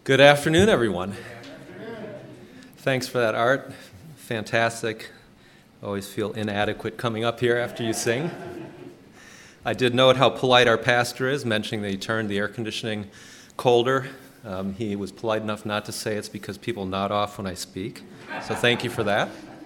Good afternoon, everyone. Thanks for that, Art. Fantastic. Always feel inadequate coming up here after you sing. I did note how polite our pastor is, mentioning that he turned the air conditioning colder. He was polite enough not to say it's because people nod off when I speak. So thank you for that.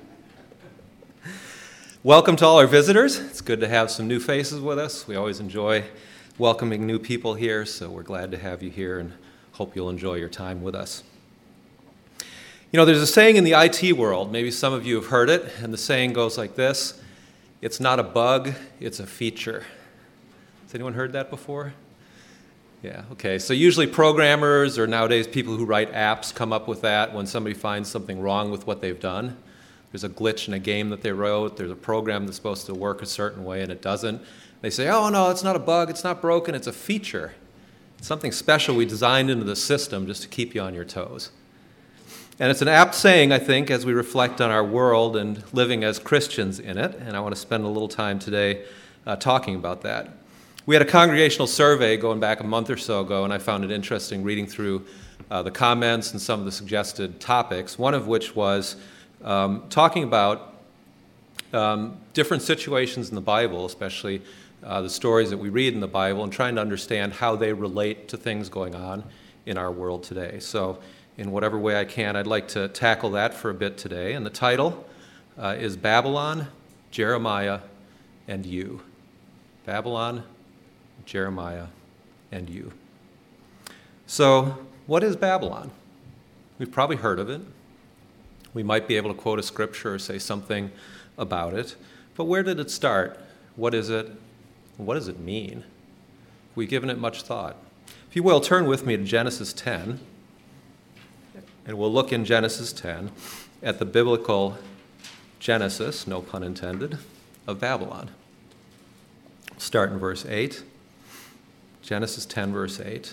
Welcome to all our visitors. It's good to have some new faces with us. We always enjoy welcoming new people here, so we're glad to have you here and hope you'll enjoy your time with us. You know, there's a saying in the IT world, maybe some of you have heard it, and the saying goes like this: it's not a bug, it's a feature. Has anyone heard that before? Yeah, okay. So usually programmers or nowadays people who write apps come up with that when somebody finds something wrong with what they've done. There's a glitch in a game that they wrote, there's a program that's supposed to work a certain way and it doesn't. They say, oh no, it's not a bug, it's not broken, it's a feature. It's something special we designed into the system just to keep you on your toes. And it's an apt saying, I think, as we reflect on our world and living as Christians in it, and I want to spend a little time today talking about that. We had a congregational survey going back a month or so ago, and I found it interesting reading through the comments and some of the suggested topics, one of which was talking about different situations in the Bible, especially the stories that we read in the Bible, and trying to understand how they relate to things going on in our world today. So in whatever way I can, I'd like to tackle that for a bit today. And the title is Babylon, Jeremiah, and You. Babylon, Jeremiah, and You. So what is Babylon? We've probably heard of it. We might be able to quote a scripture or say something about it. But where did it start? What is it? What does it mean? Have we given it much thought? If you will, turn with me to Genesis 10. And we'll look in Genesis 10 at the biblical Genesis, no pun intended, of Babylon. Start in verse 8. Genesis 10, verse 8.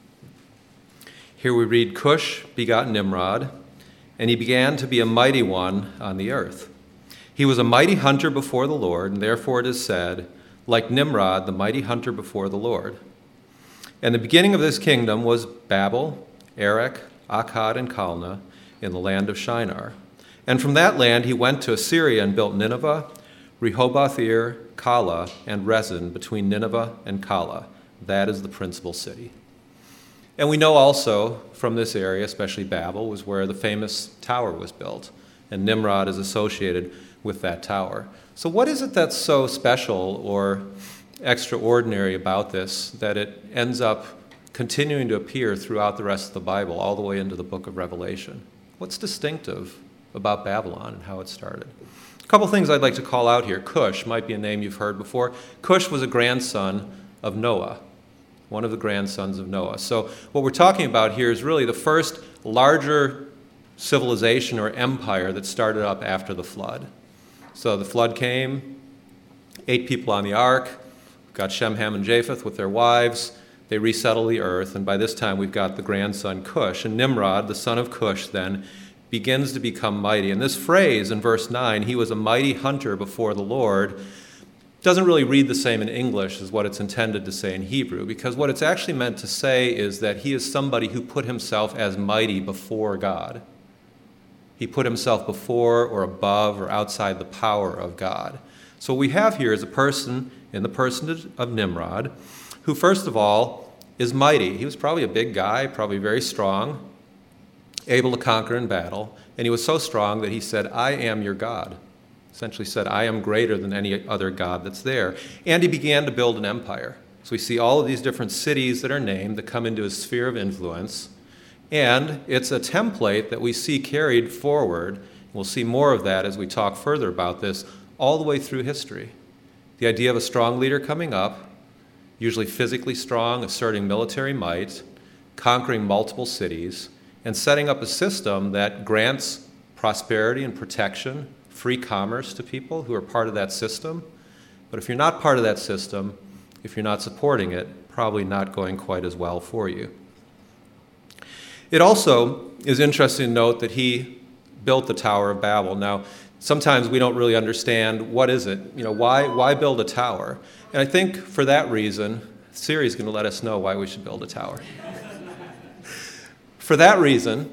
Here we read, Cush begot Nimrod, and he began to be a mighty one on the earth. He was a mighty hunter before the Lord, and therefore it is said, like Nimrod, the mighty hunter before the Lord. And the beginning of this kingdom was Babel, Erech, Akkad, and Calneh in the land of Shinar. And from that land he went to Assyria and built Nineveh, Rehoboth-ir, Calah, and Rezin between Nineveh and Calah. That is the principal city. And we know also from this area, especially Babel, was where the famous tower was built. And Nimrod is associated with that tower. So what is it that's so special or extraordinary about this that it ends up continuing to appear throughout the rest of the Bible, all the way into the book of Revelation? What's distinctive about Babylon and how it started? A couple things I'd like to call out here. Cush might be a name you've heard before. Cush was a grandson of Noah, one of the grandsons of Noah. So what we're talking about here is really the first larger civilization or empire that started up after the flood. So the flood came, 8 people on the ark, got Shem, Ham, and Japheth with their wives. They resettle the earth, and by this time we've got the grandson Cush. And Nimrod, the son of Cush, then begins to become mighty. And this phrase in verse 9, he was a mighty hunter before the Lord, doesn't really read the same in English as what it's intended to say in Hebrew, because what it's actually meant to say is that he is somebody who put himself as mighty before God. He put himself before or above or outside the power of God. So what we have here is a person in the person of Nimrod who, first of all, is mighty. He was probably a big guy, probably very strong, able to conquer in battle. And he was so strong that he said, I am your God. Essentially said, I am greater than any other God that's there. And he began to build an empire. So we see all of these different cities that are named that come into his sphere of influence. And it's a template that we see carried forward. We'll see more of that as we talk further about this all the way through history. The idea of a strong leader coming up, usually physically strong, asserting military might, conquering multiple cities, and setting up a system that grants prosperity and protection, free commerce to people who are part of that system. But if you're not part of that system, if you're not supporting it, probably not going quite as well for you. It also is interesting to note that he built the Tower of Babel. Now, sometimes we don't really understand what is it, why build a tower? And I think for that reason, Siri's going to let us know why we should build a tower. For that reason,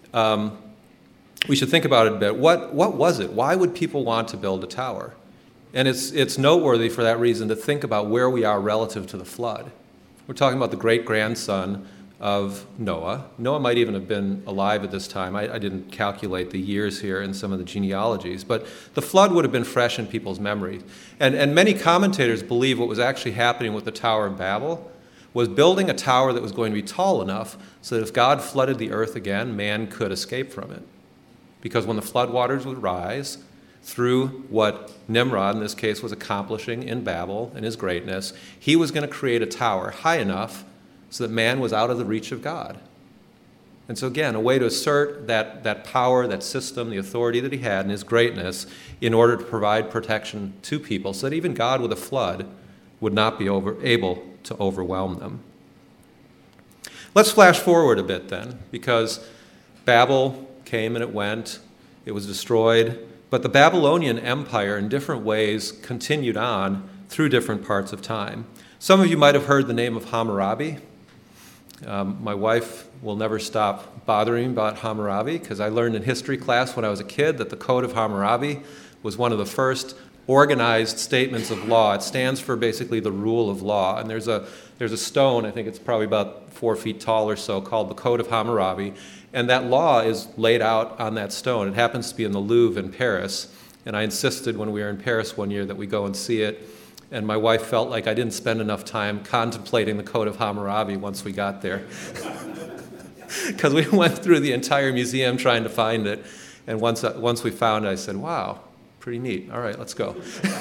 we should think about it a bit. What was it? Why would people want to build a tower? And it's noteworthy for that reason to think about where we are relative to the flood. We're talking about the great-grandson of Noah. Noah might even have been alive at this time. I didn't calculate the years here in some of the genealogies, but the flood would have been fresh in people's memory. And many commentators believe what was actually happening with the Tower of Babel was building a tower that was going to be tall enough so that if God flooded the earth again, man could escape from it. Because when the floodwaters would rise, through what Nimrod, in this case, was accomplishing in Babel and his greatness, he was going to create a tower high enough so that man was out of the reach of God. And so again, a way to assert that power, that system, the authority that he had and his greatness in order to provide protection to people so that even God with a flood would not be able to overwhelm them. Let's flash forward a bit then, because Babel came and it went, it was destroyed, but the Babylonian Empire in different ways continued on through different parts of time. Some of you might have heard the name of Hammurabi. My wife will never stop bothering me about Hammurabi because I learned in history class when I was a kid that the Code of Hammurabi was one of the first organized statements of law. It stands for basically the rule of law. And there's a stone, I think it's probably about 4 feet tall or so, called the Code of Hammurabi. And that law is laid out on that stone. It happens to be in the Louvre in Paris. And I insisted when we were in Paris one year that we go and see it. And my wife felt like I didn't spend enough time contemplating the Code of Hammurabi once we got there. Because we went through the entire museum trying to find it. And once we found it, I said, wow, pretty neat. All right, let's go.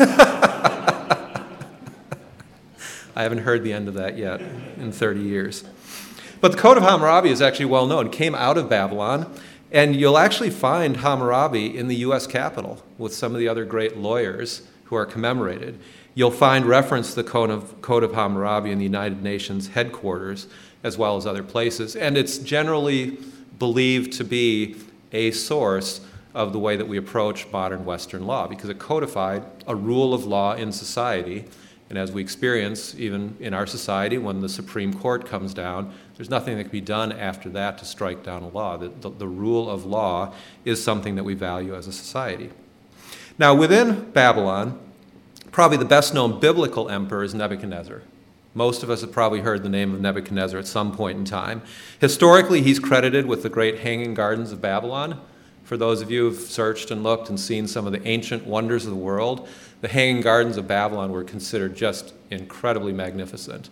I haven't heard the end of that yet in 30 years. But the Code of Hammurabi is actually well known. It came out of Babylon. And you'll actually find Hammurabi in the U.S. Capitol with some of the other great lawyers who are commemorated. You'll find reference to the Code of Hammurabi in the United Nations headquarters as well as other places. And it's generally believed to be a source of the way that we approach modern Western law because it codified a rule of law in society. And as we experience, even in our society, when the Supreme Court comes down, there's nothing that can be done after that to strike down a law. The rule of law is something that we value as a society. Now, within Babylon, probably the best-known biblical emperor is Nebuchadnezzar. Most of us have probably heard the name of Nebuchadnezzar at some point in time. Historically, he's credited with the great Hanging Gardens of Babylon. For those of you who've searched and looked and seen some of the ancient wonders of the world, the Hanging Gardens of Babylon were considered just incredibly magnificent.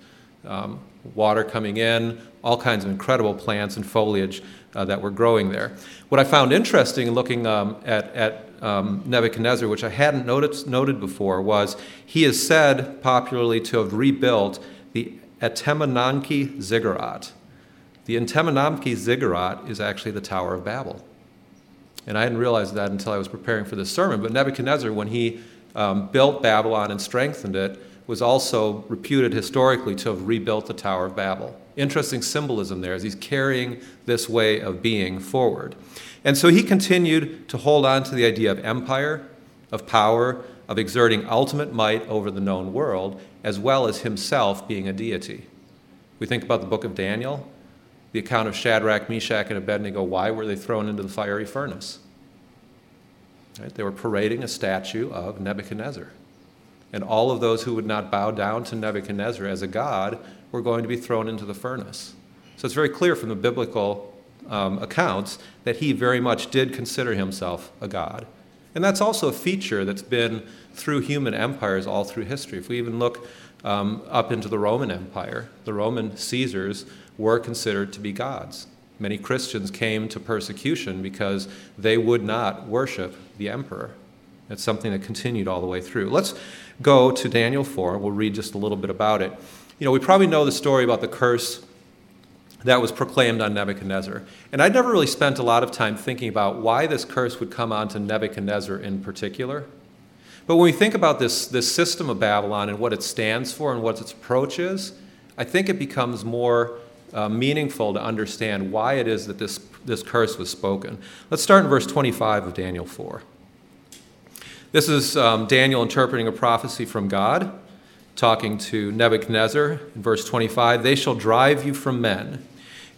Water coming in, all kinds of incredible plants and foliage that were growing there. What I found interesting in looking at Nebuchadnezzar, which I hadn't noted before, was he is said popularly to have rebuilt the Etemenanke Ziggurat. The Etemenanke Ziggurat is actually the Tower of Babel. And I hadn't realized that until I was preparing for this sermon. But Nebuchadnezzar, when he built Babylon and strengthened it, was also reputed historically to have rebuilt the Tower of Babel. Interesting symbolism there as he's carrying this way of being forward. And so he continued to hold on to the idea of empire, of power, of exerting ultimate might over the known world, as well as himself being a deity. We think about the book of Daniel, the account of Shadrach, Meshach, and Abednego. Why were they thrown into the fiery furnace? Right? They were parading a statue of Nebuchadnezzar. And all of those who would not bow down to Nebuchadnezzar as a god were going to be thrown into the furnace. So it's very clear from the biblical accounts that he very much did consider himself a god. And that's also a feature that's been through human empires all through history. If we even look up into the Roman Empire, the Roman Caesars were considered to be gods. Many Christians came to persecution because they would not worship the emperor. It's something that continued all the way through. Let's go to Daniel 4. We'll read just a little bit about it. You know, we probably know the story about the curse that was proclaimed on Nebuchadnezzar. And I'd never really spent a lot of time thinking about why this curse would come onto Nebuchadnezzar in particular. But when we think about this system of Babylon and what it stands for and what its approach is, I think it becomes more meaningful to understand why it is that this curse was spoken. Let's start in verse 25 of Daniel 4. This is Daniel interpreting a prophecy from God, talking to Nebuchadnezzar in verse 25. They shall drive you from men.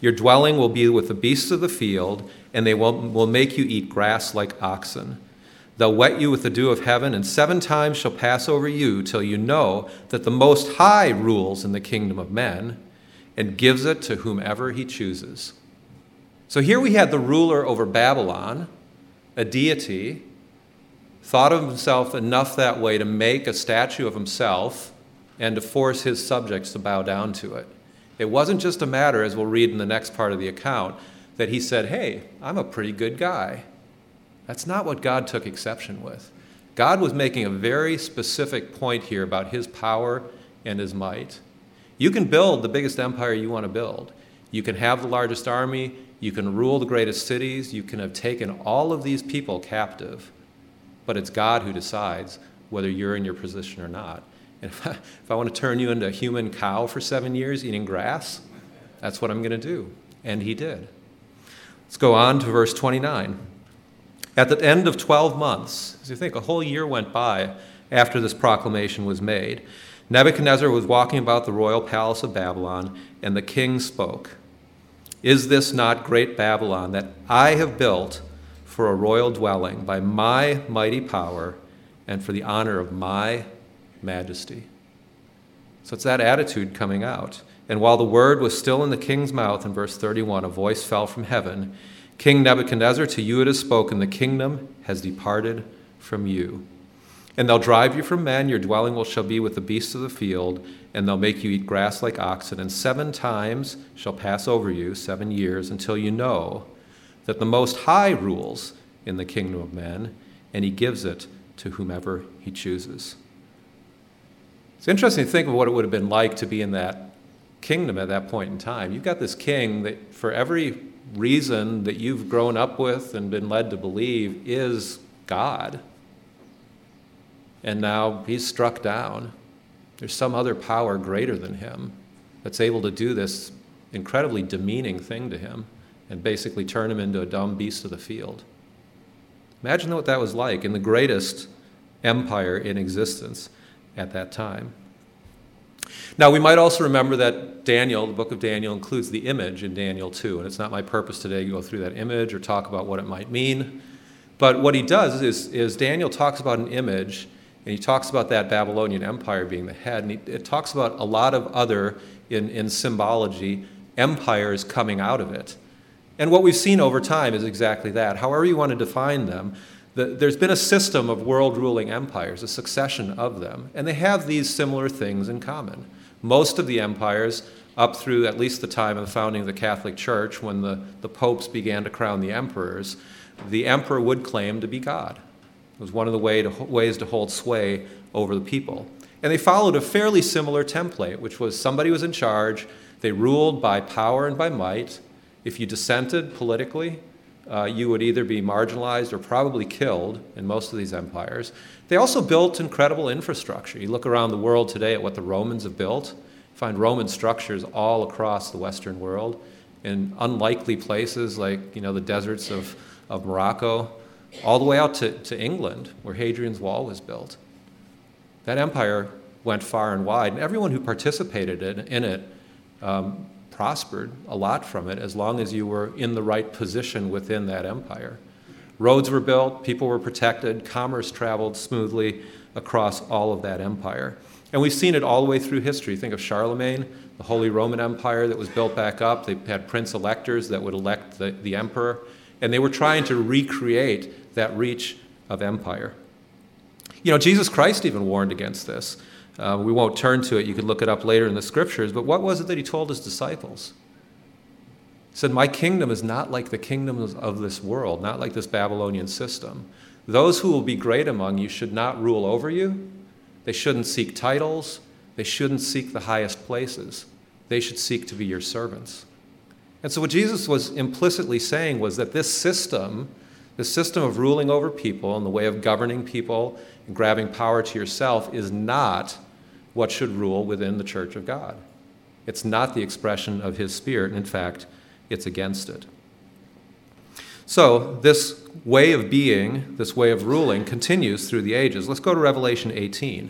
Your dwelling will be with the beasts of the field, and they will make you eat grass like oxen. They'll wet you with the dew of heaven, and 7 times shall pass over you till you know that the Most High rules in the kingdom of men and gives it to whomever he chooses. So here we had the ruler over Babylon, a deity, thought of himself enough that way to make a statue of himself and to force his subjects to bow down to it. It wasn't just a matter, as we'll read in the next part of the account, that he said, hey, I'm a pretty good guy. That's not what God took exception with. God was making a very specific point here about his power and his might. You can build the biggest empire you want to build. You can have the largest army. You can rule the greatest cities. You can have taken all of these people captive. But it's God who decides whether you're in your position or not. And if I want to turn you into a human cow for 7 years eating grass, that's what I'm going to do. And he did. Let's go on to verse 29. At the end of 12 months, as you think, a whole year went by after this proclamation was made, Nebuchadnezzar was walking about the royal palace of Babylon, and the king spoke. Is this not great Babylon that I have built for a royal dwelling by my mighty power and for the honor of my majesty? So it's that attitude coming out. And while the word was still in the king's mouth, in verse 31, a voice fell from heaven. King Nebuchadnezzar, to you it is spoken, the kingdom has departed from you. And they'll drive you from men, your dwelling shall be with the beasts of the field, and they'll make you eat grass like oxen, and 7 times shall pass over you, 7 years, until you know that the Most High rules in the kingdom of men, and he gives it to whomever he chooses. It's interesting to think of what it would have been like to be in that kingdom at that point in time. You've got this king that for every reason that you've grown up with and been led to believe is God. And now he's struck down. There's some other power greater than him that's able to do this incredibly demeaning thing to him and basically turn him into a dumb beast of the field. Imagine what that was like in the greatest empire in existence at that time. Now, we might also remember that Daniel, the book of Daniel, includes the image in Daniel 2, and it's not my purpose today to go through that image or talk about what it might mean. But what he does is Daniel talks about an image, and he talks about that Babylonian empire being the head, and it talks about a lot of other, in symbology, empires coming out of it. And what we've seen over time is exactly that. However you want to define them, there's been a system of world-ruling empires, a succession of them, and they have these similar things in common. Most of the empires, up through at least the time of the founding of the Catholic Church, when the popes began to crown the emperors, the emperor would claim to be God. It was one of the ways to hold sway over the people. And they followed a fairly similar template, which was somebody was in charge, they ruled by power and by might. If you dissented politically, you would either be marginalized or probably killed in most of these empires. They also built incredible infrastructure. You look around the world today at what the Romans have built, you find Roman structures all across the Western world in unlikely places like the deserts of Morocco, all the way out to England, where Hadrian's Wall was built. That empire went far and wide, and everyone who participated in it prospered a lot from it as long as you were in the right position within that empire. Roads were built, people were protected, commerce traveled smoothly across all of that empire. And we've seen it all the way through history. Think of Charlemagne, the Holy Roman Empire that was built back up. They had prince-electors that would elect the emperor, and they were trying to recreate that reach of empire. Jesus Christ even warned against this. We won't turn to it. You can look it up later in the scriptures. But what was it that he told his disciples? He said, my kingdom is not like the kingdoms of this world, not like this Babylonian system. Those who will be great among you should not rule over you. They shouldn't seek titles. They shouldn't seek the highest places. They should seek to be your servants. And so what Jesus was implicitly saying was that this system of ruling over people and the way of governing people and grabbing power to yourself is not what should rule within the church of God. It's not the expression of his spirit, and in fact, it's against it. So this way of being, this way of ruling, continues through the ages. Let's go to Revelation 18.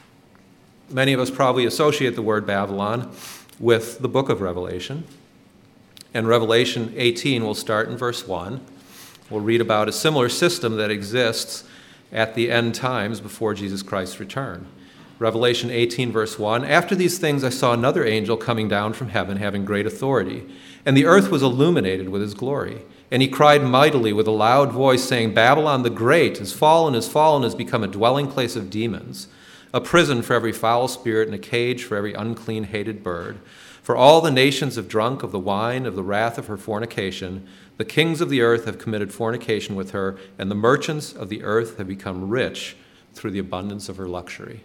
Many of us probably associate the word Babylon with the book of Revelation. And Revelation 18 will start in verse 1. We'll read about a similar system that exists at the end times before Jesus Christ's return. Revelation 18, verse 1, "After these things I saw another angel coming down from heaven, having great authority, and the earth was illuminated with his glory. And he cried mightily with a loud voice, saying, Babylon the Great has fallen, has become a dwelling place of demons, a prison for every foul spirit, and a cage for every unclean, hated bird. For all the nations have drunk of the wine of the wrath of her fornication. The kings of the earth have committed fornication with her, and the merchants of the earth have become rich through the abundance of her luxury."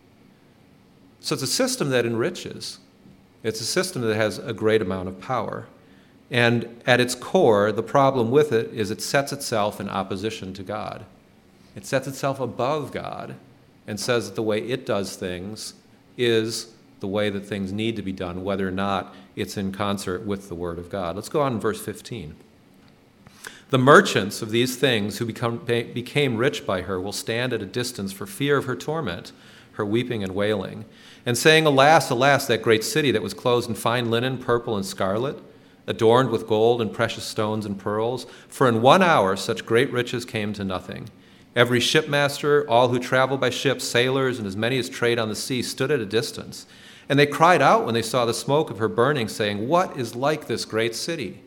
So it's a system that enriches. It's a system that has a great amount of power. And at its core, the problem with it is it sets itself in opposition to God. It sets itself above God and says that the way it does things is the way that things need to be done, whether or not it's in concert with the Word of God. Let's go on in verse 15. "The merchants of these things who became rich by her will stand at a distance for fear of her torment, her weeping and wailing, and saying, Alas, alas, that great city that was clothed in fine linen, purple and scarlet, adorned with gold and precious stones and pearls. For in 1 hour such great riches came to nothing. Every shipmaster, all who travel by ship, sailors, and as many as trade on the sea stood at a distance. And they cried out when they saw the smoke of her burning, saying, What is like this great city?"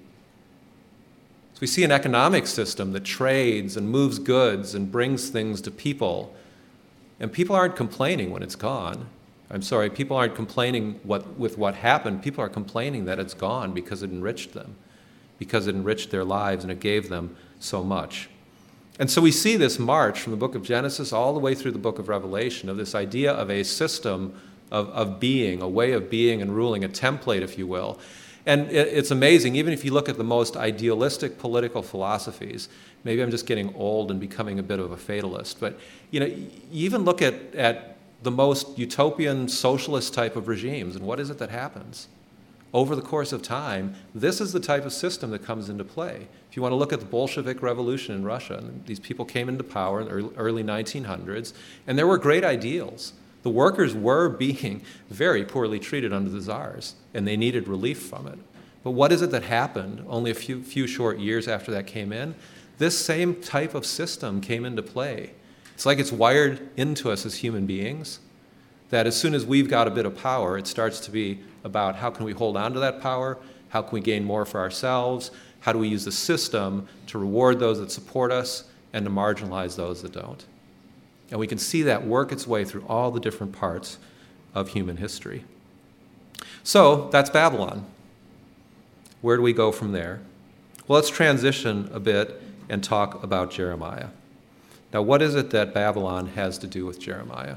So we see an economic system that trades and moves goods and brings things to people. And people aren't complaining when it's gone. People aren't complaining with what happened. People are complaining that it's gone because it enriched them, because it enriched their lives and it gave them so much. And so we see this march from the book of Genesis all the way through the book of Revelation of this idea of a system of being, a way of being and ruling, a template, if you will. And it's amazing, even if you look at the most idealistic political philosophies, maybe I'm just getting old and becoming a bit of a fatalist, but you even look at the most utopian socialist type of regimes, and what is it that happens? Over the course of time, this is the type of system that comes into play. If you want to look at the Bolshevik Revolution in Russia, and these people came into power in the early 1900s, and there were great ideals. The workers were being very poorly treated under the czars, and they needed relief from it. But what is it that happened only a few short years after that came in? This same type of system came into play. It's like it's wired into us as human beings, that as soon as we've got a bit of power, it starts to be about how can we hold on to that power, how can we gain more for ourselves, how do we use the system to reward those that support us and to marginalize those that don't. And we can see that work its way through all the different parts of human history. So that's Babylon. Where do we go from there? Well, let's transition a bit and talk about Jeremiah. Now, what is it that Babylon has to do with Jeremiah?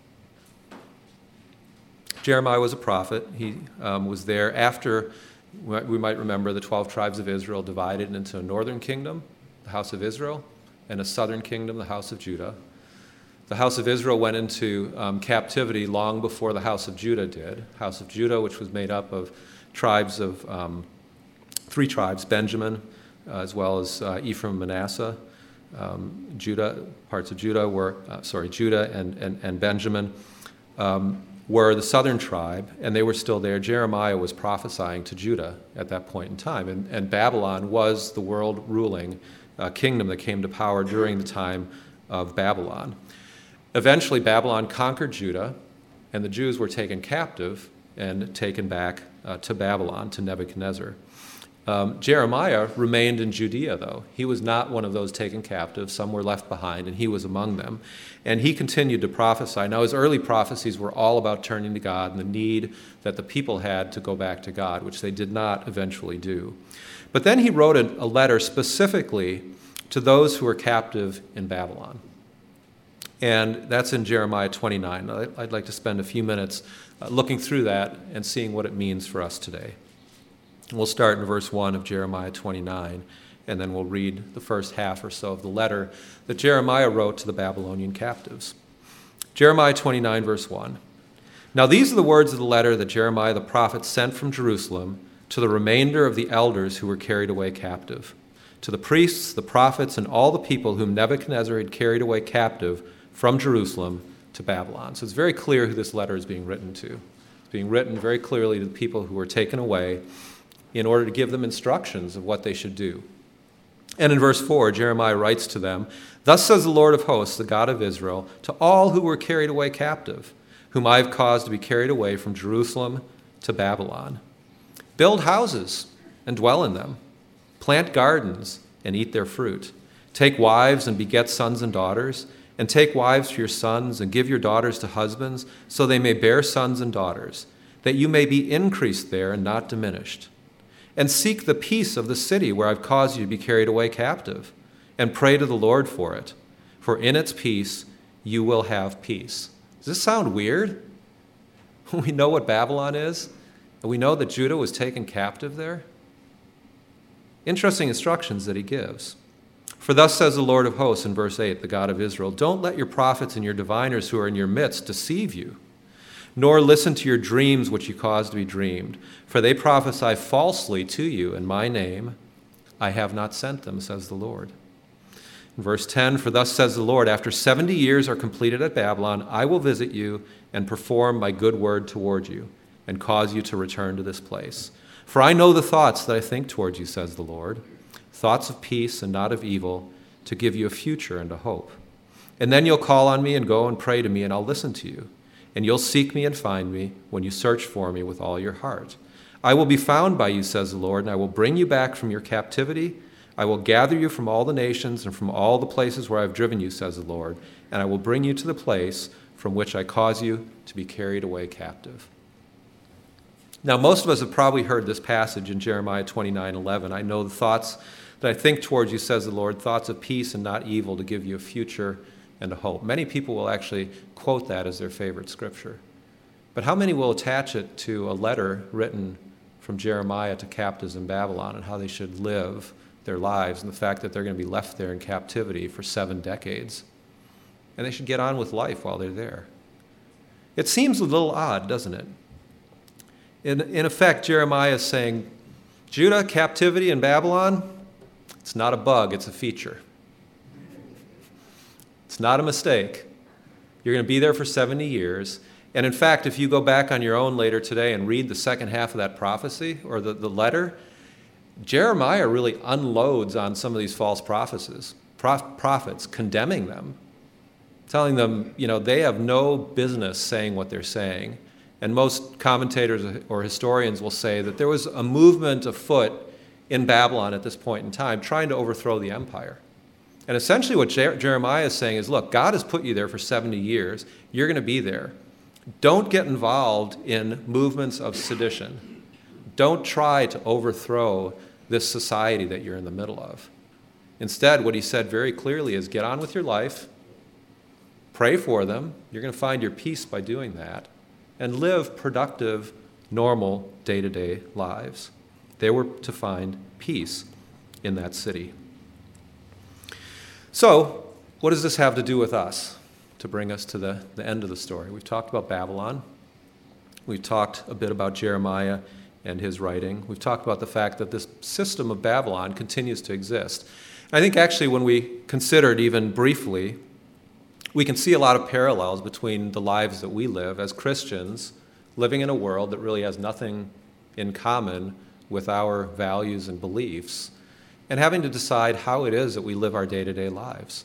Jeremiah was a prophet. He was there after, we might remember, the 12 tribes of Israel divided into a northern kingdom, the house of Israel, and a southern kingdom, the house of Judah. The house of Israel went into captivity long before the house of Judah did. House of Judah, which was made up of tribes of 3 tribes, Benjamin, as well as Ephraim, Manasseh. Parts of Judah were, Judah and Benjamin were the southern tribe, and they were still there. Jeremiah was prophesying to Judah at that point in time, and Babylon was the world-ruling kingdom that came to power during the time of Babylon. Eventually, Babylon conquered Judah, and the Jews were taken captive and taken back to Babylon, to Nebuchadnezzar. Jeremiah remained in Judea, though. He was not one of those taken captive. Some were left behind, and he was among them. And he continued to prophesy. Now, his early prophecies were all about turning to God and the need that the people had to go back to God, which they did not eventually do. But then he wrote a letter specifically to those who were captive in Babylon. And that's in Jeremiah 29. I'd like to spend a few minutes looking through that and seeing what it means for us today. We'll start in verse 1 of Jeremiah 29, and then we'll read the first half or so of the letter that Jeremiah wrote to the Babylonian captives. Jeremiah 29, verse 1. Now these are the words of the letter that Jeremiah the prophet sent from Jerusalem to the remainder of the elders who were carried away captive, to the priests, the prophets, and all the people whom Nebuchadnezzar had carried away captive from Jerusalem to Babylon. So it's very clear who this letter is being written to. It's being written very clearly to the people who were taken away in order to give them instructions of what they should do. And in verse 4, Jeremiah writes to them, "Thus says the Lord of hosts, the God of Israel, to all who were carried away captive, whom I have caused to be carried away from Jerusalem to Babylon. Build houses and dwell in them. Plant gardens and eat their fruit. Take wives and beget sons and daughters, and take wives to your sons and give your daughters to husbands, so they may bear sons and daughters, that you may be increased there and not diminished. And seek the peace of the city where I've caused you to be carried away captive, and pray to the Lord for it, for in its peace you will have peace." Does this sound weird? We know what Babylon is, and we know that Judah was taken captive there. Interesting instructions that he gives. "For thus says the Lord of hosts," in verse 8, the God of Israel, "don't let your prophets and your diviners who are in your midst deceive you, nor listen to your dreams which you cause to be dreamed. For they prophesy falsely to you in my name. I have not sent them, says the Lord." In verse 10, "For thus says the Lord, after 70 years are completed at Babylon, I will visit you and perform my good word toward you, and cause you to return to this place. For I know the thoughts that I think toward you, says the Lord, thoughts of peace and not of evil, to give you a future and a hope. And then you'll call on me and go and pray to me, and I'll listen to you. And you'll seek me and find me when you search for me with all your heart. I will be found by you, says the Lord, and I will bring you back from your captivity. I will gather you from all the nations and from all the places where I've driven you, says the Lord, and I will bring you to the place from which I cause you to be carried away captive." Now, most of us have probably heard this passage in Jeremiah 29:11. "I know the thoughts that I think towards you, says the Lord, thoughts of peace and not evil, to give you a future and a hope." Many people will actually quote that as their favorite scripture. But how many will attach it to a letter written from Jeremiah to captives in Babylon and how they should live their lives, and the fact that they're going to be left there in captivity for 7 decades, and they should get on with life while they're there? It seems a little odd, doesn't it? In effect, Jeremiah is saying, Judah, captivity in Babylon, it's not a bug, it's a feature. It's not a mistake. You're going to be there for 70 years. And in fact, if you go back on your own later today and read the second half of that prophecy, or the letter, Jeremiah really unloads on some of these false prophets, condemning them, telling them, they have no business saying what they're saying. And most commentators or historians will say that there was a movement afoot in Babylon at this point in time trying to overthrow the empire. And essentially what Jeremiah is saying is, look, God has put you there for 70 years. You're going to be there. Don't get involved in movements of sedition. Don't try to overthrow this society that you're in the middle of. Instead, what he said very clearly is get on with your life, pray for them. You're going to find your peace by doing that, and live productive, normal, day-to-day lives. They were to find peace in that city. So, what does this have to do with us to bring us to the end of the story? We've talked about Babylon. We've talked a bit about Jeremiah and his writing. We've talked about the fact that this system of Babylon continues to exist. I think actually when we consider it even briefly, we can see a lot of parallels between the lives that we live as Christians, living in a world that really has nothing in common with our values and beliefs, and having to decide how it is that we live our day-to-day lives.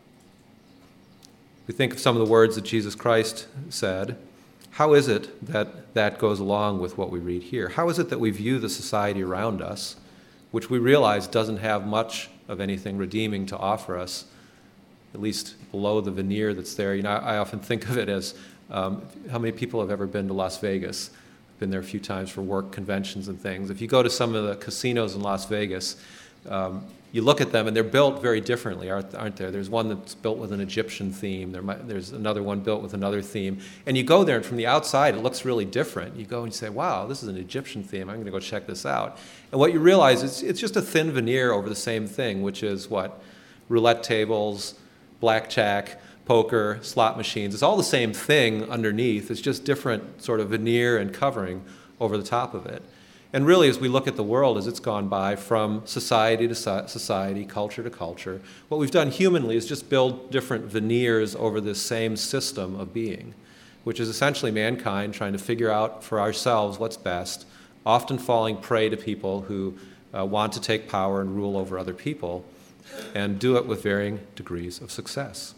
We think of some of the words that Jesus Christ said. How is it that that goes along with what we read here? How is it that we view the society around us, which we realize doesn't have much of anything redeeming to offer us, at least below the veneer that's there? I often think of it as how many people have ever been to Las Vegas? Been there a few times for work conventions and things. If you go to some of the casinos in Las Vegas, you look at them and they're built very differently, aren't there? There's one that's built with an Egyptian theme. There's another one built with another theme. And you go there and from the outside it looks really different. You go and you say, wow, this is an Egyptian theme. I'm going to go check this out. And what you realize is it's just a thin veneer over the same thing, which is what? Roulette tables, blackjack, poker, slot machines. It's all the same thing underneath. It's just different sort of veneer and covering over the top of it. And really, as we look at the world as it's gone by from society to society, culture to culture, what we've done humanly is just build different veneers over this same system of being, which is essentially mankind trying to figure out for ourselves what's best, often falling prey to people who want to take power and rule over other people, and do it with varying degrees of success.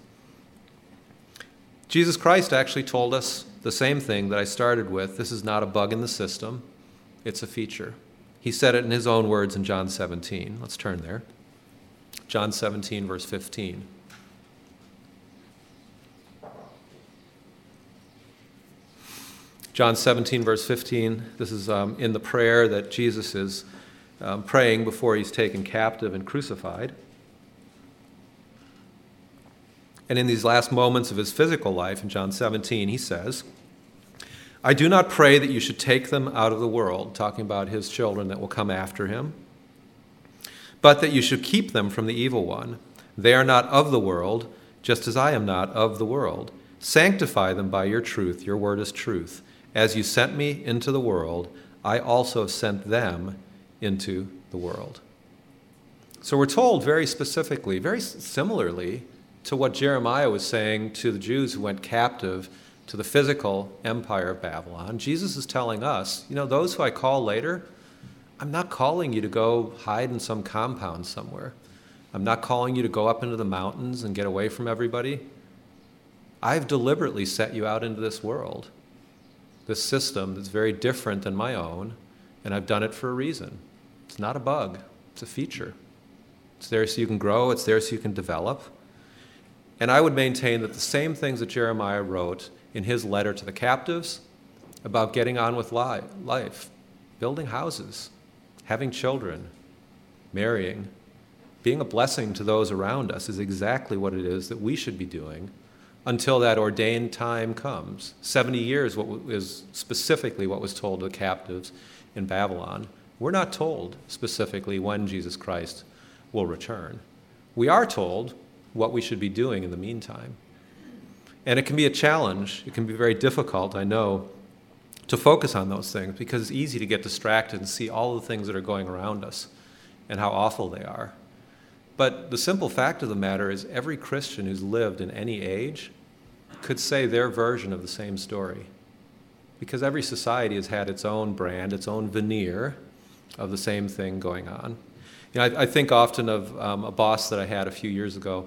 Jesus Christ actually told us the same thing that I started with. This is not a bug in the system, it's a feature. He said it in his own words in John 17. Let's turn there. John 17, verse 15. John 17, verse 15, this is in the prayer that Jesus is praying before he's taken captive and crucified. And in these last moments of his physical life, in John 17, he says, I do not pray that you should take them out of the world, talking about his children that will come after him, but that you should keep them from the evil one. They are not of the world, just as I am not of the world. Sanctify them by your truth. Your word is truth. As you sent me into the world, I also sent them into the world. So we're told very specifically, very similarly to what Jeremiah was saying to the Jews who went captive to the physical empire of Babylon. Jesus is telling us, those who I call later, I'm not calling you to go hide in some compound somewhere. I'm not calling you to go up into the mountains and get away from everybody. I've deliberately set you out into this world, this system that's very different than my own, and I've done it for a reason. It's not a bug, it's a feature. It's there so you can grow, it's there so you can develop. And I would maintain that the same things that Jeremiah wrote in his letter to the captives about getting on with life, building houses, having children, marrying, being a blessing to those around us is exactly what it is that we should be doing until that ordained time comes. 70 years is specifically what was told to the captives in Babylon. We're not told specifically when Jesus Christ will return. We are told what we should be doing in the meantime. And it can be a challenge. It can be very difficult, I know, to focus on those things because it's easy to get distracted and see all the things that are going around us and how awful they are. But the simple fact of the matter is every Christian who's lived in any age could say their version of the same story because every society has had its own brand, its own veneer of the same thing going on. I think often of a boss that I had a few years ago,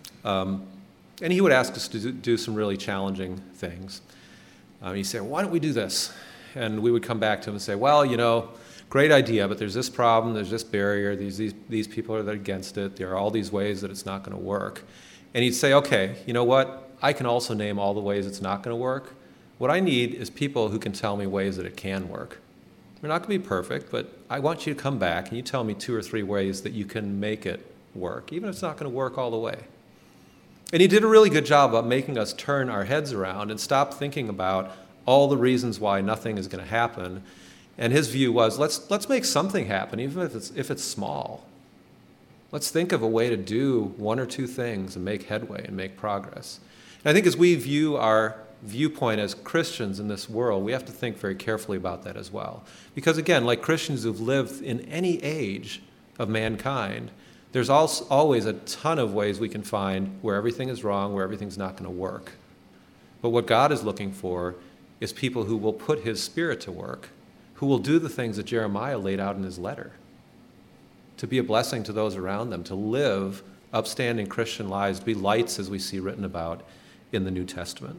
and he would ask us to do some really challenging things. He'd say, why don't we do this? And we would come back to him and say, well, great idea, but there's this problem, there's this barrier, these people are against it, there are all these ways that it's not going to work. And he'd say, okay, you know what? I can also name all the ways it's not going to work. What I need is people who can tell me ways that it can work. They're not going to be perfect, but I want you to come back and you tell me 2 or 3 ways that you can make it work, even if it's not going to work all the way. And he did a really good job of making us turn our heads around and stop thinking about all the reasons why nothing is going to happen. And his view was, let's make something happen, even if it's small. Let's think of a way to do 1 or 2 things and make headway and make progress. And I think as we view our viewpoint as Christians in this world, we have to think very carefully about that as well. Because again, like Christians who've lived in any age of mankind, there's always a ton of ways we can find where everything is wrong, where everything's not going to work. But what God is looking for is people who will put his Spirit to work, who will do the things that Jeremiah laid out in his letter, to be a blessing to those around them, to live upstanding Christian lives, to be lights as we see written about in the New Testament.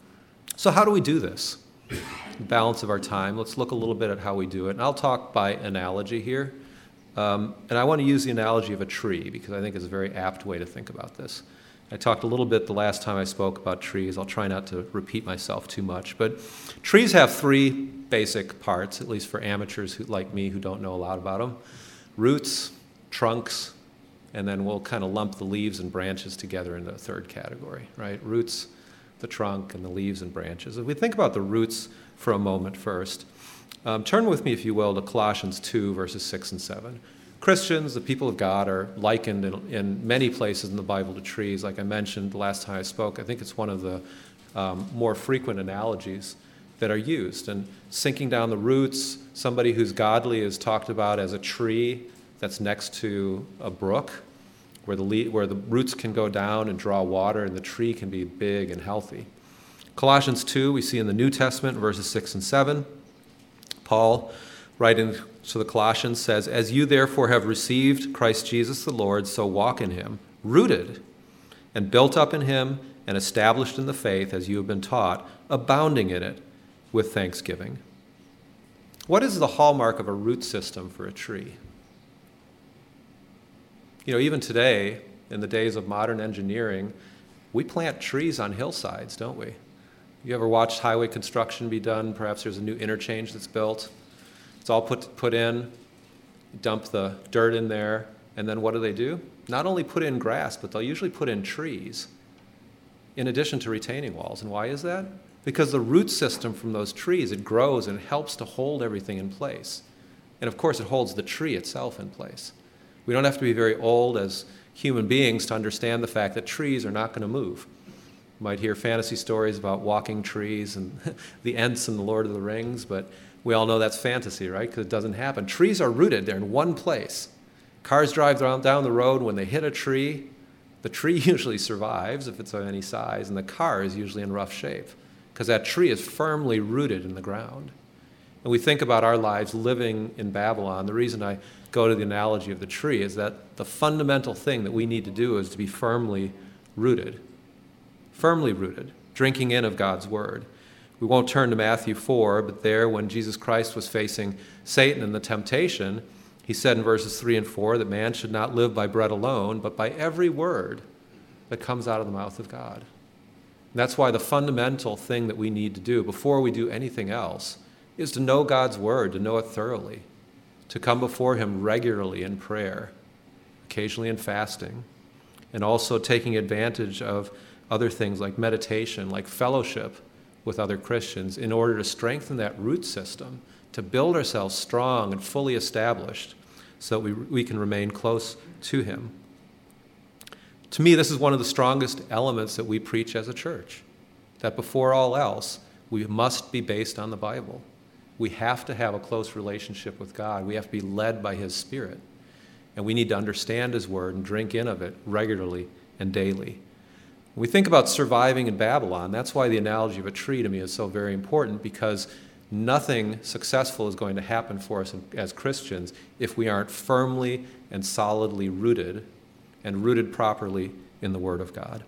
So how do we do this? Balance of our time. Let's look a little bit at how we do it. And I'll talk by analogy here. And I want to use the analogy of a tree because I think it's a very apt way to think about this. I talked a little bit the last time I spoke about trees. I'll try not to repeat myself too much. But trees have 3 basic parts, at least for amateurs like me who don't know a lot about them. Roots, trunks, and then we'll kind of lump the leaves and branches together into a 3rd category, right? Roots, the trunk, and the leaves and branches. If we think about the roots for a moment first, turn with me, if you will, to Colossians 2, verses 6 and 7. Christians, the people of God, are likened in many places in the Bible to trees. Like I mentioned the last time I spoke, I think it's one of the more frequent analogies that are used. And sinking down the roots, somebody who's godly is talked about as a tree that's next to a brook, where the roots can go down and draw water, and the tree can be big and healthy. Colossians 2, we see in the New Testament, verses 6 and 7, Paul writing to the Colossians, says, "As you therefore have received Christ Jesus the Lord, so walk in him, rooted and built up in him and established in the faith as you have been taught, abounding in it with thanksgiving." What is the hallmark of a root system for a tree? Even today, in the days of modern engineering, we plant trees on hillsides, don't we? You ever watched highway construction be done? Perhaps there's a new interchange that's built. It's all put in, dump the dirt in there, and then what do? Not only put in grass, but they'll usually put in trees in addition to retaining walls. And why is that? Because the root system from those trees, it grows and it helps to hold everything in place. And of course, it holds the tree itself in place. We don't have to be very old as human beings to understand the fact that trees are not going to move. You might hear fantasy stories about walking trees and the Ents in The Lord of the Rings, but we all know that's fantasy, right? Because it doesn't happen. Trees are rooted. They're in one place. Cars drive down the road. When they hit a tree, the tree usually survives if it's of any size, and the car is usually in rough shape because that tree is firmly rooted in the ground. And we think about our lives living in Babylon. The reason I go to the analogy of the tree is that the fundamental thing that we need to do is to be firmly rooted, drinking in of God's word. We won't turn to Matthew 4, but there, when Jesus Christ was facing Satan and the temptation, he said in verses 3 and 4 that man should not live by bread alone, but by every word that comes out of the mouth of God. And that's why the fundamental thing that we need to do before we do anything else is to know God's word, to know it thoroughly, to come before him regularly in prayer, occasionally in fasting, and also taking advantage of other things like meditation, like fellowship with other Christians, in order to strengthen that root system, to build ourselves strong and fully established so that we can remain close to him. To me, this is one of the strongest elements that we preach as a church, that before all else, we must be based on the Bible. We have to have a close relationship with God. We have to be led by his Spirit. And we need to understand his word and drink in of it regularly and daily. When we think about surviving in Babylon, that's why the analogy of a tree to me is so very important, because nothing successful is going to happen for us as Christians if we aren't firmly and solidly rooted and rooted properly in the Word of God.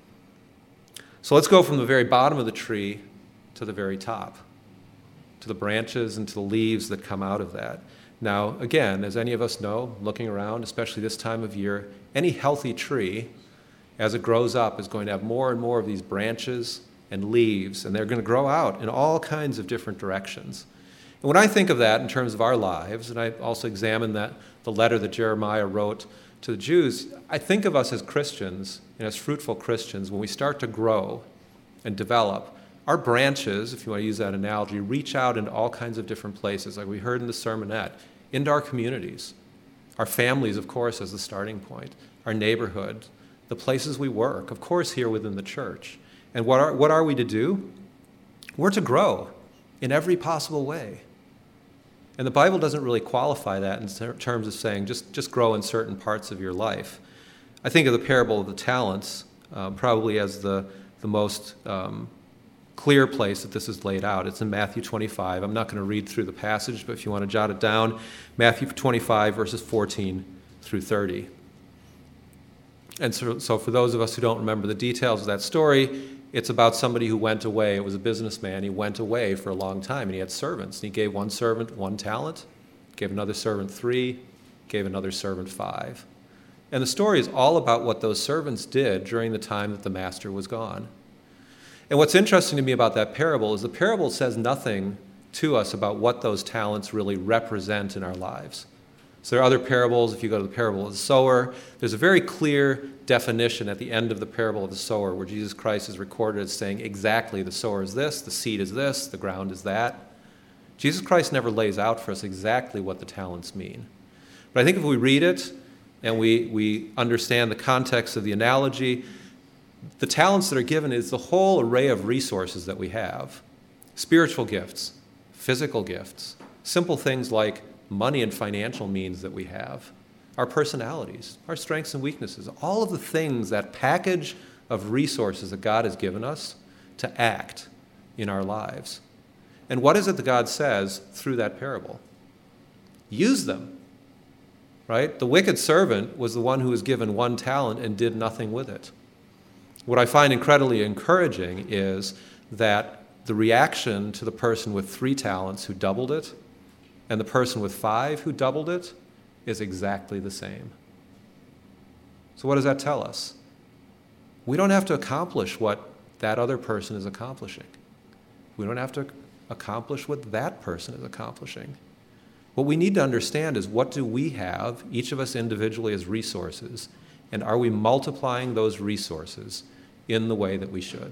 So let's go from the very bottom of the tree to the very top, to the branches and to the leaves that come out of that. Now, again, as any of us know, looking around, especially this time of year, any healthy tree, as it grows up, is going to have more and more of these branches and leaves, and they're going to grow out in all kinds of different directions. And when I think of that in terms of our lives, and I also examine the letter that Jeremiah wrote to the Jews, I think of us as Christians and as fruitful Christians. When we start to grow and develop, our branches, if you want to use that analogy, reach out into all kinds of different places, like we heard in the sermonette, into our communities, our families, of course, as the starting point, our neighborhood, the places we work, of course, here within the church. And what are we to do? We're to grow in every possible way. And the Bible doesn't really qualify that in terms of saying just grow in certain parts of your life. I think of the parable of the talents probably as the most clear place that this is laid out. It's in Matthew 25. I'm not going to read through the passage, but if you want to jot it down, Matthew 25, verses 14 through 30. And so for those of us who don't remember the details of that story, it's about somebody who went away. It was a businessman. He went away for a long time, and he had servants. And he gave one servant 1 talent, gave another servant 3, gave another servant 5. And the story is all about what those servants did during the time that the master was gone. And what's interesting to me about that parable is the parable says nothing to us about what those talents really represent in our lives. So there are other parables. If you go to the parable of the sower, there's a very clear definition at the end of the parable of the sower where Jesus Christ is recorded as saying exactly the sower is this, the seed is this, the ground is that. Jesus Christ never lays out for us exactly what the talents mean. But I think if we read it and we understand the context of the analogy, the talents that are given is the whole array of resources that we have. Spiritual gifts, physical gifts, simple things like money and financial means that we have, our personalities, our strengths and weaknesses, all of the things, that package of resources that God has given us to act in our lives. And what is it that God says through that parable? use them. Right? The wicked servant was the one who was given 1 talent and did nothing with it. What I find incredibly encouraging is that the reaction to the person with 3 talents who doubled it and the person with 5 who doubled it is exactly the same. So what does that tell us? We don't have to accomplish what that other person is accomplishing. We don't have to accomplish what that person is accomplishing. What we need to understand is, what do we have, each of us individually, as resources, and are we multiplying those resources in the way that we should?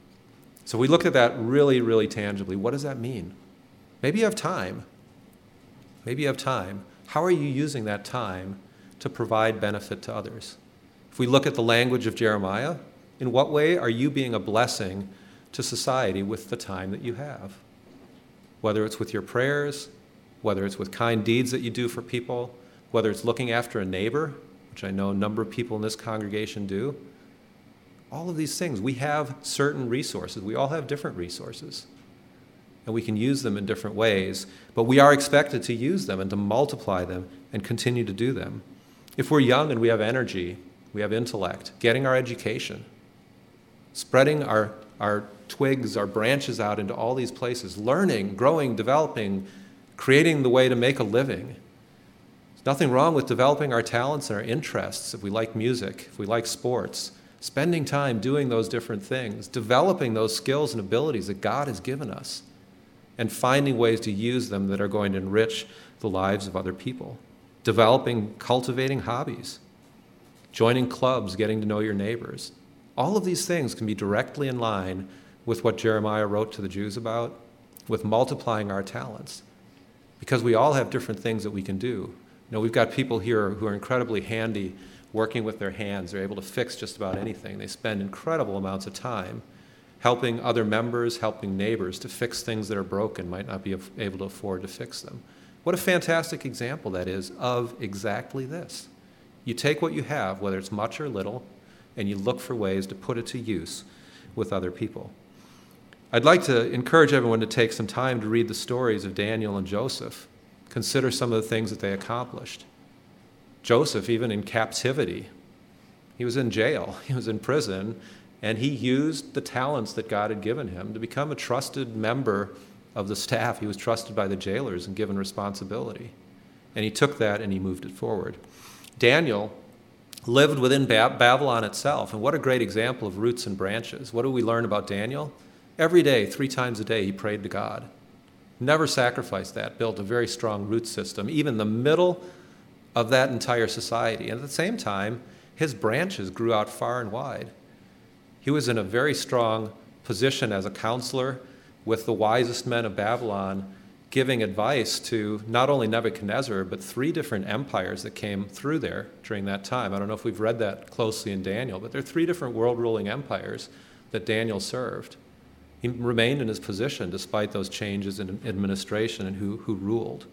So we look at that really, really tangibly. What does that mean? Maybe you have time. Maybe you have time. How are you using that time to provide benefit to others? If we look at the language of Jeremiah, in what way are you being a blessing to society with the time that you have? Whether it's with your prayers, whether it's with kind deeds that you do for people, whether it's looking after a neighbor, which I know a number of people in this congregation do. All of these things, we have certain resources. We all have different resources. And we can use them in different ways, but we are expected to use them and to multiply them and continue to do them. If we're young and we have energy, we have intellect, getting our education, spreading our twigs, our branches out into all these places, learning, growing, developing, creating the way to make a living. There's nothing wrong with developing our talents and our interests. If we like music, if we like sports, spending time doing those different things, developing those skills and abilities that God has given us, and finding ways to use them that are going to enrich the lives of other people. Developing, cultivating hobbies, joining clubs, getting to know your neighbors. All of these things can be directly in line with what Jeremiah wrote to the Jews about, with multiplying our talents. Because we all have different things that we can do. You know, we've got people here who are incredibly handy working with their hands. They're able to fix just about anything. They spend incredible amounts of time helping other members, helping neighbors to fix things that are broken, might not be able to afford to fix them. What a fantastic example that is of exactly this. You take what you have, whether it's much or little, and you look for ways to put it to use with other people. I'd like to encourage everyone to take some time to read the stories of Daniel and Joseph. Consider some of the things that they accomplished. Joseph, even in captivity, he was in jail, he was in prison, and he used the talents that God had given him to become a trusted member of the staff. He was trusted by the jailers and given responsibility. And he took that and he moved it forward. Daniel lived within Babylon itself, and what a great example of roots and branches. What do we learn about Daniel? Every day, 3 times a day, he prayed to God. Never sacrificed that, built a very strong root system, even in the middle of that entire society. And at the same time, his branches grew out far and wide. He was in a very strong position as a counselor with the wisest men of Babylon, giving advice to not only Nebuchadnezzar, but 3 different empires that came through there during that time. I don't know if we've read that closely in Daniel, but there are 3 different world-ruling empires that Daniel served. He remained in his position despite those changes in administration and who ruled.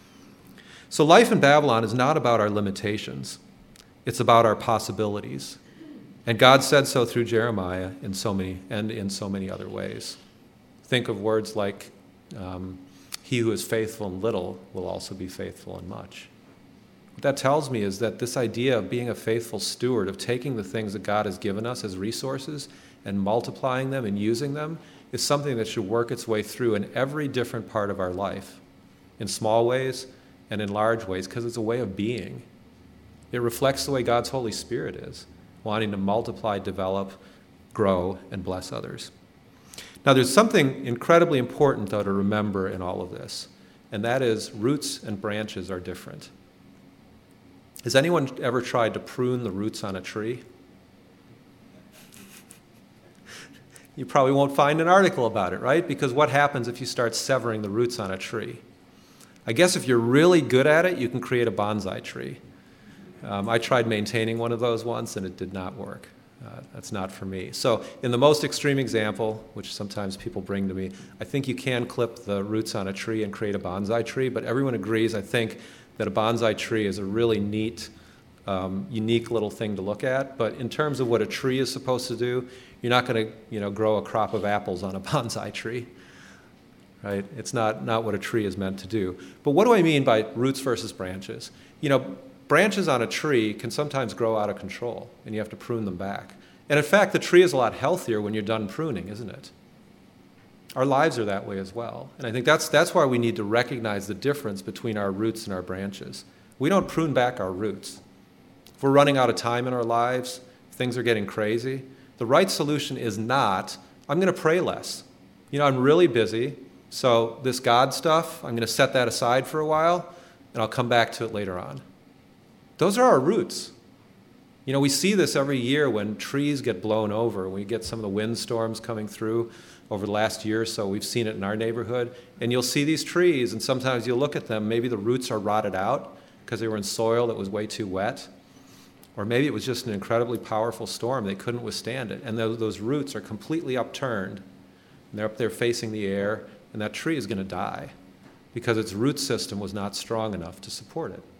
So life in Babylon is not about our limitations. It's about our possibilities. And God said so through Jeremiah in so many other ways. Think of words like, he who is faithful in little will also be faithful in much. What that tells me is that this idea of being a faithful steward, of taking the things that God has given us as resources and multiplying them and using them, is something that should work its way through in every different part of our life, in small ways and in large ways, because it's a way of being. It reflects the way God's Holy Spirit is, wanting to multiply, develop, grow, and bless others. Now, there's something incredibly important, though, to remember in all of this, and that is roots and branches are different. Has anyone ever tried to prune the roots on a tree? You probably won't find an article about it, right? Because what happens if you start severing the roots on a tree? I guess if you're really good at it, you can create a bonsai tree. I tried maintaining one of those once, and it did not work. That's not for me. So in the most extreme example, which sometimes people bring to me, I think you can clip the roots on a tree and create a bonsai tree, but everyone agrees, I think, that a bonsai tree is a really neat, unique little thing to look at. But in terms of what a tree is supposed to do, you're not going to grow a crop of apples on a bonsai tree. right? It's not what a tree is meant to do. But what do I mean by roots versus branches? Branches on a tree can sometimes grow out of control, and you have to prune them back. And in fact, the tree is a lot healthier when you're done pruning, isn't it? Our lives are that way as well. And I think that's why we need to recognize the difference between our roots and our branches. We don't prune back our roots. If we're running out of time in our lives, if things are getting crazy, the right solution is not, I'm going to pray less. I'm really busy, so this God stuff, I'm going to set that aside for a while, and I'll come back to it later on. Those are our roots. We see this every year when trees get blown over. We get some of the windstorms coming through over the last year or so. We've seen it in our neighborhood. And you'll see these trees, and sometimes you'll look at them. Maybe the roots are rotted out because they were in soil that was way too wet. Or maybe it was just an incredibly powerful storm. They couldn't withstand it. And those roots are completely upturned. And they're up there facing the air, and that tree is going to die because its root system was not strong enough to support it.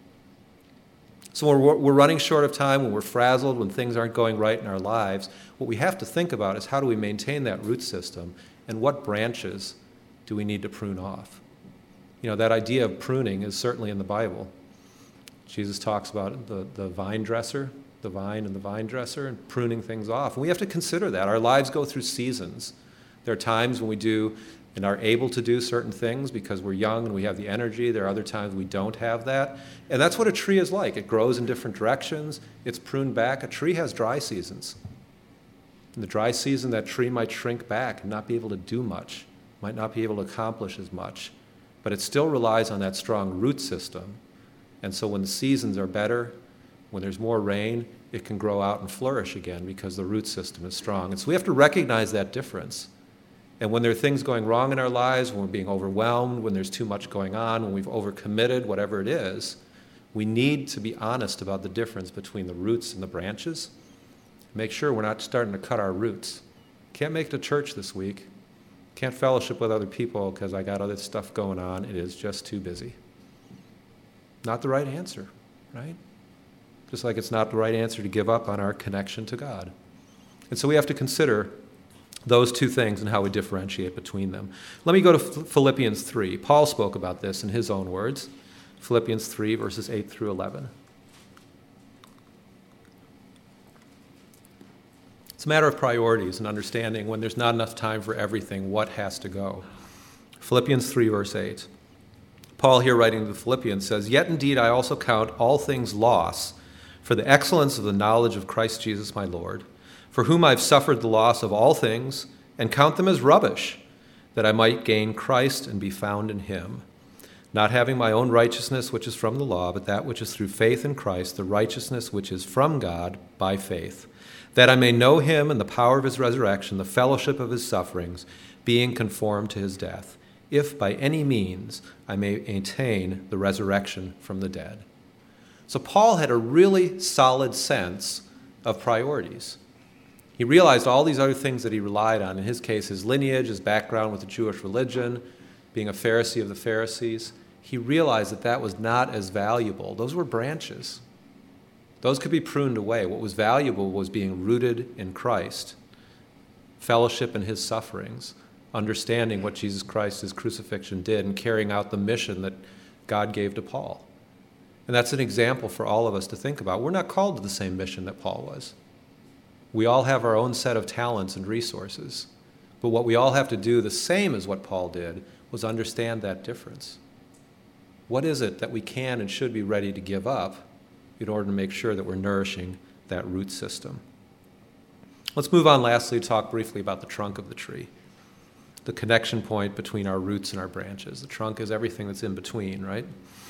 So when we're running short of time, when we're frazzled, when things aren't going right in our lives, what we have to think about is how do we maintain that root system, and what branches do we need to prune off? That idea of pruning is certainly in the Bible. Jesus talks about the vine dresser, the vine and the vine dresser, and pruning things off. And we have to consider that. Our lives go through seasons. There are times when we do and are able to do certain things because we're young and we have the energy. There are other times we don't have that. And that's what a tree is like. It grows in different directions. It's pruned back. A tree has dry seasons. In the dry season, that tree might shrink back and not be able to do much, might not be able to accomplish as much. But it still relies on that strong root system. And so when the seasons are better, when there's more rain, it can grow out and flourish again because the root system is strong. And so we have to recognize that difference. And when there are things going wrong in our lives, when we're being overwhelmed, when there's too much going on, when we've overcommitted, whatever it is, we need to be honest about the difference between the roots and the branches. Make sure we're not starting to cut our roots. Can't make it to church this week. Can't fellowship with other people because I got other stuff going on. It is just too busy. Not the right answer, right? Just like it's not the right answer to give up on our connection to God. And so we have to consider those two things and how we differentiate between them. Let me go to Philippians 3. Paul spoke about this in his own words. Philippians 3, verses 8 through 11. It's a matter of priorities and understanding when there's not enough time for everything, what has to go. Philippians 3, verse 8. Paul here writing to the Philippians says, "Yet indeed I also count all things loss for the excellence of the knowledge of Christ Jesus my Lord, for whom I've suffered the loss of all things, and count them as rubbish, that I might gain Christ and be found in him, not having my own righteousness which is from the law, but that which is through faith in Christ, the righteousness which is from God by faith, that I may know him and the power of his resurrection, the fellowship of his sufferings, being conformed to his death, if by any means I may attain the resurrection from the dead." So Paul had a really solid sense of priorities. He realized all these other things that he relied on. In his case, his lineage, his background with the Jewish religion, being a Pharisee of the Pharisees. He realized that that was not as valuable. Those were branches. Those could be pruned away. What was valuable was being rooted in Christ, fellowship in his sufferings, understanding what Jesus Christ, his crucifixion, did, and carrying out the mission that God gave to Paul. And that's an example for all of us to think about. We're not called to the same mission that Paul was. We all have our own set of talents and resources. But what we all have to do, the same as what Paul did, was understand that difference. What is it that we can and should be ready to give up in order to make sure that we're nourishing that root system? Let's move on lastly to talk briefly about the trunk of the tree, the connection point between our roots and our branches. The trunk is everything that's in between, right?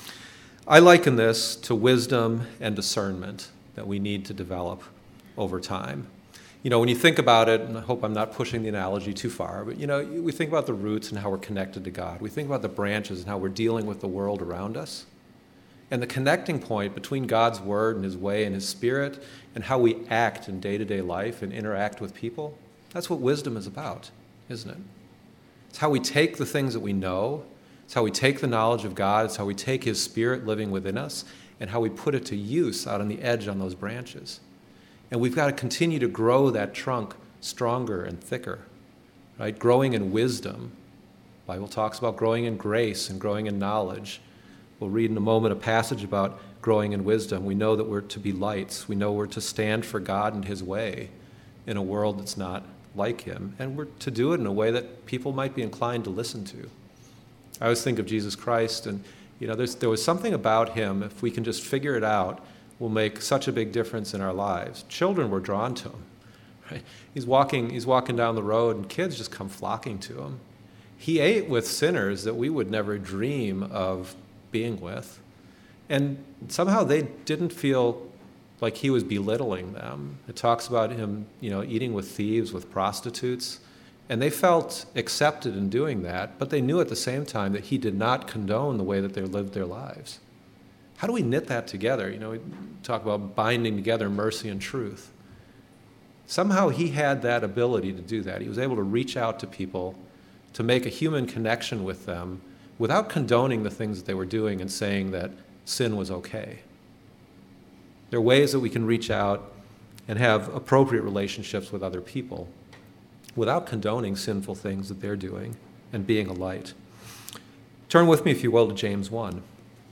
I liken this to wisdom and discernment that we need to develop over time. When you think about it, and I hope I'm not pushing the analogy too far, but we think about the roots and how we're connected to God. We think about the branches and how we're dealing with the world around us. And the connecting point between God's word and his way and his spirit and how we act in day-to-day life and interact with people, that's what wisdom is about, isn't it? It's how we take the things that we know. It's how we take the knowledge of God. It's how we take his spirit living within us and how we put it to use out on the edge on those branches. And we've got to continue to grow that trunk stronger and thicker, right? Growing in wisdom The Bible talks about growing in grace and growing in knowledge. We'll read in a moment a passage about growing in wisdom. We know that we're to be lights. We know we're to stand for God and his way in a world that's not like him. And we're to do it in a way that people might be inclined to listen to. I always think of Jesus Christ, and there was something about him, if we can just figure it out, will make such a big difference in our lives. Children were drawn to him. Right? He's walking down the road, and kids just come flocking to him. He ate with sinners that we would never dream of being with. And somehow they didn't feel like he was belittling them. It talks about him, eating with thieves, with prostitutes. And they felt accepted in doing that, but they knew at the same time that he did not condone the way that they lived their lives. How do we knit that together? We talk about binding together mercy and truth. Somehow he had that ability to do that. He was able to reach out to people, to make a human connection with them without condoning the things that they were doing and saying that sin was okay. There are ways that we can reach out and have appropriate relationships with other people without condoning sinful things that they're doing and being a light. Turn with me, if you will, to James 1.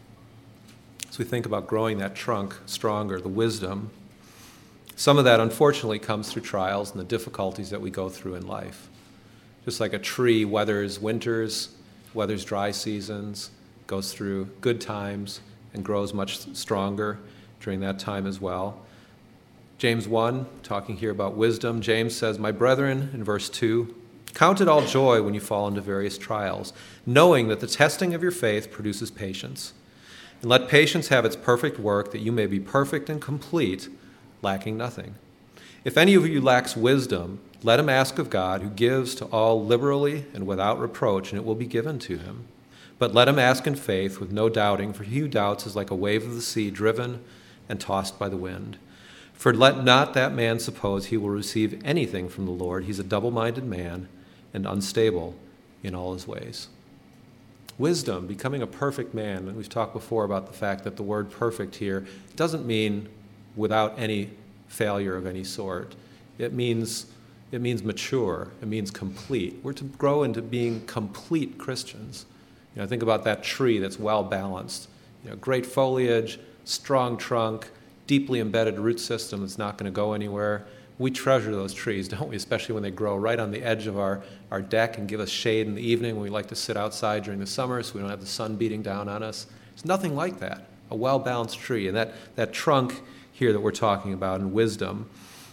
As we think about growing that trunk stronger, the wisdom, some of that unfortunately comes through trials and the difficulties that we go through in life. Just like a tree weathers winters, weathers dry seasons, goes through good times, and grows much stronger during that time as well. James 1, talking here about wisdom, James says, "My brethren," in verse 2, "count it all joy when you fall into various trials, knowing that the testing of your faith produces patience. And let patience have its perfect work, that you may be perfect and complete, lacking nothing. If any of you lacks wisdom, let him ask of God, who gives to all liberally and without reproach, and it will be given to him. But let him ask in faith with no doubting, for he who doubts is like a wave of the sea driven and tossed by the wind. For let not that man suppose he will receive anything from the Lord. He's a double-minded man and unstable in all his ways." Wisdom, becoming a perfect man, and we've talked before about the fact that the word perfect here doesn't mean without any failure of any sort. It means mature. It means complete. We're to grow into being complete Christians. Think about that tree that's well balanced. Great foliage, strong trunk, deeply embedded root system that's not going to go anywhere. We treasure those trees, don't we? Especially when they grow right on the edge of our deck and give us shade in the evening when we like to sit outside during the summer so we don't have the sun beating down on us. It's nothing like that, a well-balanced tree. And that trunk here that we're talking about in wisdom.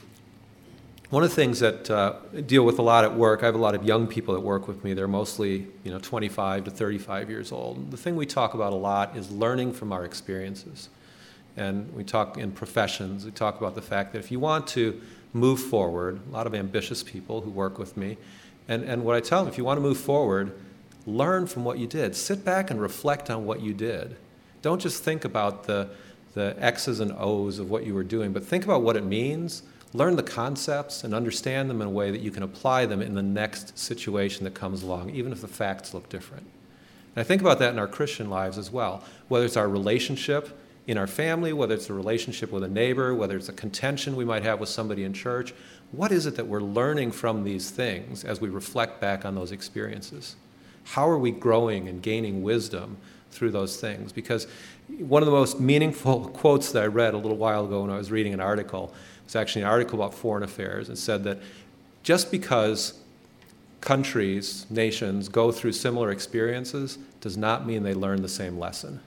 One of the things that I deal with a lot at work, I have a lot of young people that work with me. They're mostly 25 to 35 years old. The thing we talk about a lot is learning from our experiences. And we talk in professions, we talk about the fact that if you want to move forward, a lot of ambitious people who work with me, and what I tell them, if you want to move forward, learn from what you did. Sit back and reflect on what you did. Don't just think about the X's and O's of what you were doing, but think about what it means. Learn the concepts and understand them in a way that you can apply them in the next situation that comes along, even if the facts look different. And I think about that in our Christian lives as well, whether it's our relationship in our family, whether it's a relationship with a neighbor, whether it's a contention we might have with somebody in church. What is it that we're learning from these things as we reflect back on those experiences? How are we growing and gaining wisdom through those things? Because one of the most meaningful quotes that I read a little while ago when I was reading an article, it's actually an article about foreign affairs. It said that just because countries, nations go through similar experiences does not mean they learn the same lesson.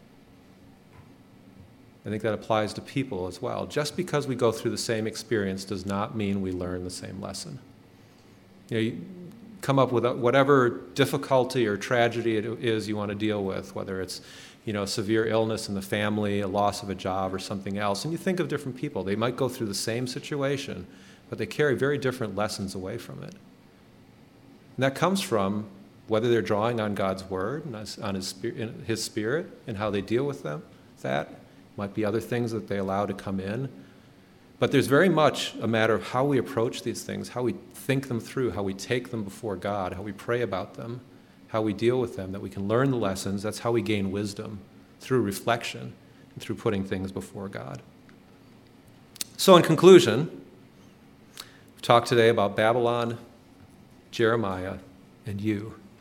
I think that applies to people as well. Just because we go through the same experience does not mean we learn the same lesson. You come up with whatever difficulty or tragedy it is you want to deal with, whether it's severe illness in the family, a loss of a job, or something else. And you think of different people. They might go through the same situation, but they carry very different lessons away from it. And that comes from whether they're drawing on God's Word and on His Spirit and how they deal with them. That might be other things that they allow to come in. But there's very much a matter of how we approach these things, how we think them through, how we take them before God, how we pray about them, how we deal with them, that we can learn the lessons. That's how we gain wisdom, through reflection and through putting things before God. So in conclusion, we've talked today about Babylon, Jeremiah, and you. We've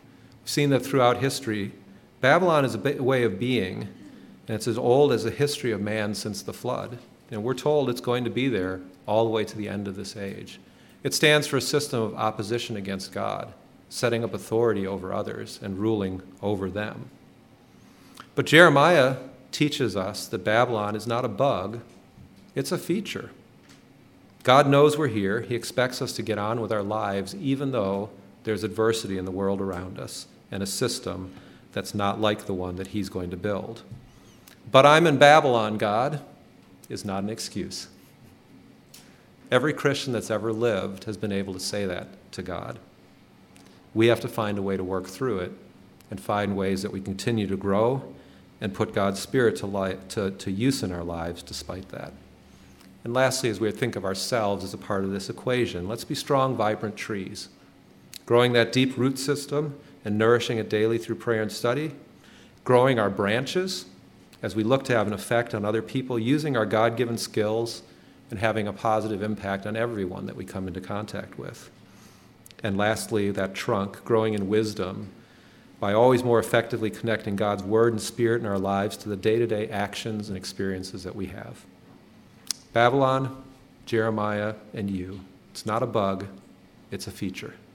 We've seen that throughout history. Babylon is a way of being, and it's as old as the history of man since the flood. And we're told it's going to be there all the way to the end of this age. It stands for a system of opposition against God, setting up authority over others and ruling over them. But Jeremiah teaches us that Babylon is not a bug, it's a feature. God knows we're here. He expects us to get on with our lives, even though there's adversity in the world around us and a system that's not like the one that he's going to build. But I'm in Babylon, God, is not an excuse. Every Christian that's ever lived has been able to say that to God. We have to find a way to work through it and find ways that we continue to grow and put God's Spirit to use in our lives despite that. And lastly, as we think of ourselves as a part of this equation, let's be strong, vibrant trees, growing that deep root system and nourishing it daily through prayer and study, growing our branches as we look to have an effect on other people, using our God-given skills and having a positive impact on everyone that we come into contact with. And lastly, that trunk, growing in wisdom by always more effectively connecting God's Word and Spirit in our lives to the day-to-day actions and experiences that we have. Babylon, Jeremiah, and you. It's not a bug, it's a feature.